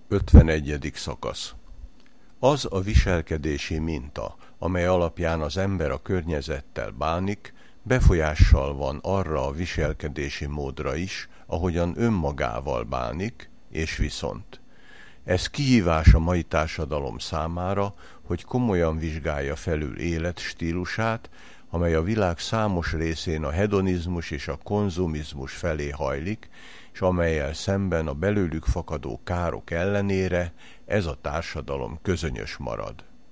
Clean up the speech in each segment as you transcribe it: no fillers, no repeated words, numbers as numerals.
51. szakasz. Az a viselkedési minta, amely alapján az ember a környezettel bánik, befolyással van arra a viselkedési módra is, ahogyan önmagával bánik, és viszont. Ez kihívás a mai társadalom számára, hogy komolyan vizsgálja felül életstílusát, amely a világ számos részén a hedonizmus és a konzumizmus felé hajlik, és amellyel szemben a belőlük fakadó károk ellenére ez a társadalom közönyös marad.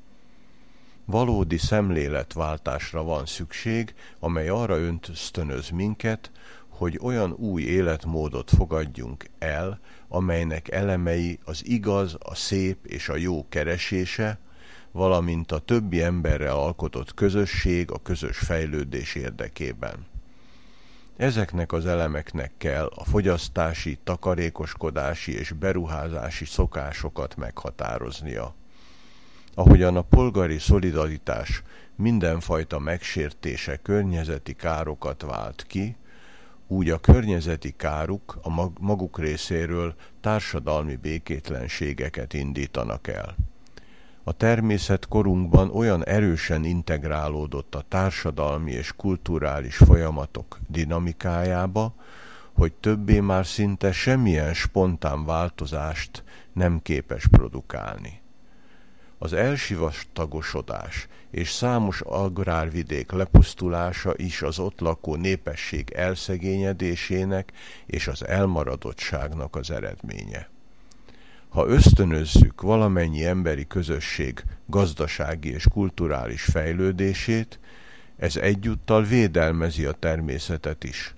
Valódi szemléletváltásra van szükség, amely arra ösztönöz minket, hogy olyan új életmódot fogadjunk el, amelynek elemei az igaz, a szép és a jó keresése, valamint a többi emberrel alkotott közösség a közös fejlődés érdekében. Ezeknek az elemeknek kell a fogyasztási, takarékoskodási és beruházási szokásokat meghatároznia. Ahogyan a polgári szolidaritás mindenfajta megsértése környezeti károkat vált ki, úgy a környezeti káruk a maguk részéről társadalmi békétlenségeket indítanak el. A természet korunkban olyan erősen integrálódott a társadalmi és kulturális folyamatok dinamikájába, hogy többé már szinte semmilyen spontán változást nem képes produkálni. Az elsivatagosodás és számos agrárvidék lepusztulása is az ott lakó népesség elszegényedésének és az elmaradottságnak az eredménye. Ha ösztönözzük valamennyi emberi közösség gazdasági és kulturális fejlődését, ez egyúttal védelmezi a természetet is.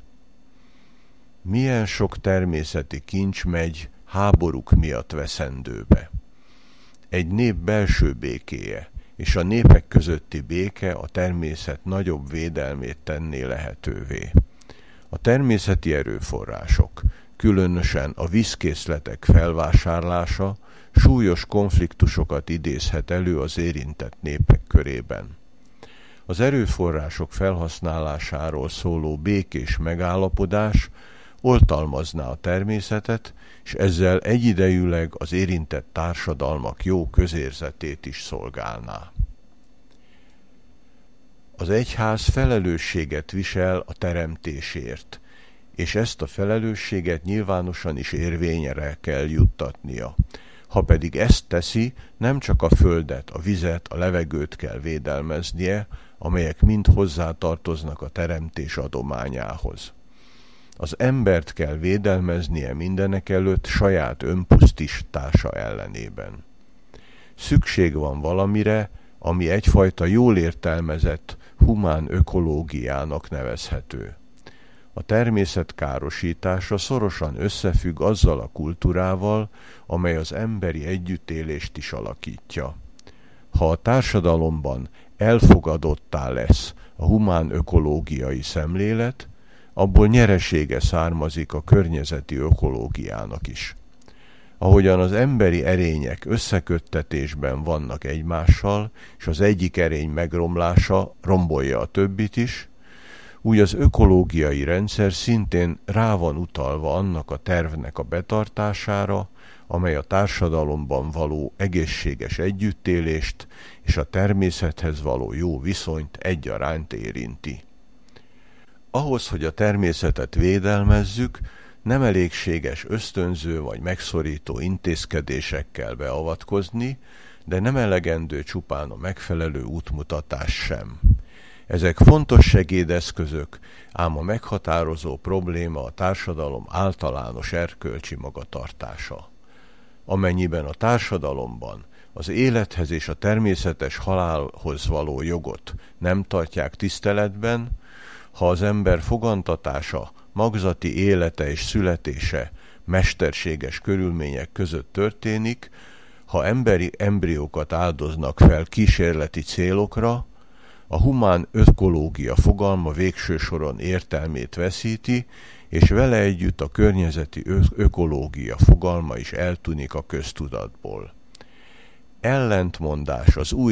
Milyen sok természeti kincs megy háborúk miatt veszendőbe. Egy nép belső békéje és a népek közötti béke a természet nagyobb védelmét tenné lehetővé. A természeti erőforrások, különösen a vízkészletek felvásárlása súlyos konfliktusokat idézhet elő az érintett népek körében. Az erőforrások felhasználásáról szóló békés megállapodás oltalmazná a természetet, és ezzel egyidejűleg az érintett társadalmak jó közérzetét is szolgálná. Az egyház felelősséget visel a teremtésért, és ezt a felelősséget nyilvánosan is érvényre kell juttatnia. Ha pedig ezt teszi, nem csak a földet, a vizet, a levegőt kell védelmeznie, amelyek mind hozzátartoznak a teremtés adományához. Az embert kell védelmeznie mindenekelőtt saját önpusztítása ellenében. Szükség van valamire, ami egyfajta jól értelmezett humán ökológiának nevezhető. A természet károsítása szorosan összefügg azzal a kultúrával, amely az emberi együttélést is alakítja. Ha a társadalomban elfogadottá lesz a humán ökológiai szemlélet, abból nyeresége származik a környezeti ökológiának is. Ahogyan az emberi erények összeköttetésben vannak egymással, és az egyik erény megromlása rombolja a többit is, úgy az ökológiai rendszer szintén rá van utalva annak a tervnek a betartására, amely a társadalomban való egészséges együttélést és a természethez való jó viszonyt egyaránt érinti. Ahhoz, hogy a természetet védelmezzük, nem elégséges ösztönző vagy megszorító intézkedésekkel beavatkozni, de nem elegendő csupán a megfelelő útmutatás sem. Ezek fontos segédeszközök, ám a meghatározó probléma a társadalom általános erkölcsi magatartása. Amennyiben a társadalomban az élethez és a természetes halálhoz való jogot nem tartják tiszteletben, ha az ember fogantatása, magzati élete és születése mesterséges körülmények között történik, ha emberi embriókat áldoznak fel kísérleti célokra, a humán ökológia fogalma végső soron értelmét veszíti, és vele együtt a környezeti ökológia fogalma is eltűnik a köztudatból. Ellentmondás az új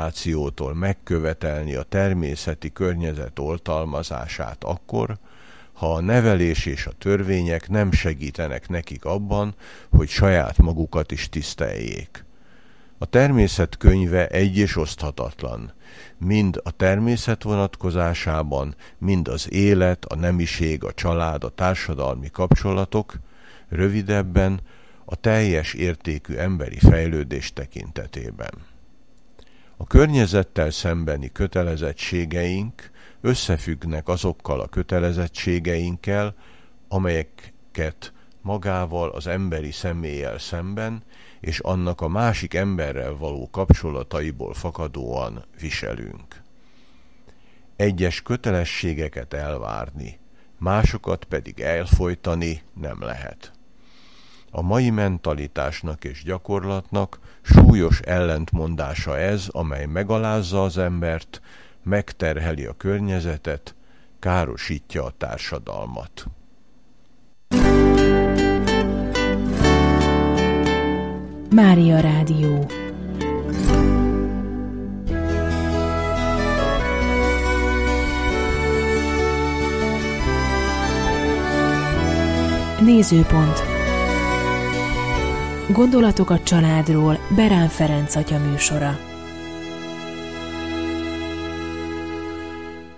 generációtól megkövetelni a természeti környezet oltalmazását akkor, ha a nevelés és a törvények nem segítenek nekik abban, hogy saját magukat is tiszteljék. A természet könyve egy és oszthatatlan, mind a természet vonatkozásában, mind az élet, a nemiség, a család, a társadalmi kapcsolatok, rövidebben a teljes értékű emberi fejlődés tekintetében. A környezettel szembeni kötelezettségeink összefüggnek azokkal a kötelezettségeinkkel, amelyeket magával az emberi személlyel szemben és annak a másik emberrel való kapcsolataiból fakadóan viselünk. Egyes kötelességeket elvárni, másokat pedig elfojtani nem lehet. A mai mentalitásnak és gyakorlatnak súlyos ellentmondása ez, amely megalázza az embert, megterheli a környezetet, károsítja a társadalmat. Mária Rádió. Nézőpont. Gondolatok a családról Berán Ferenc atya műsora.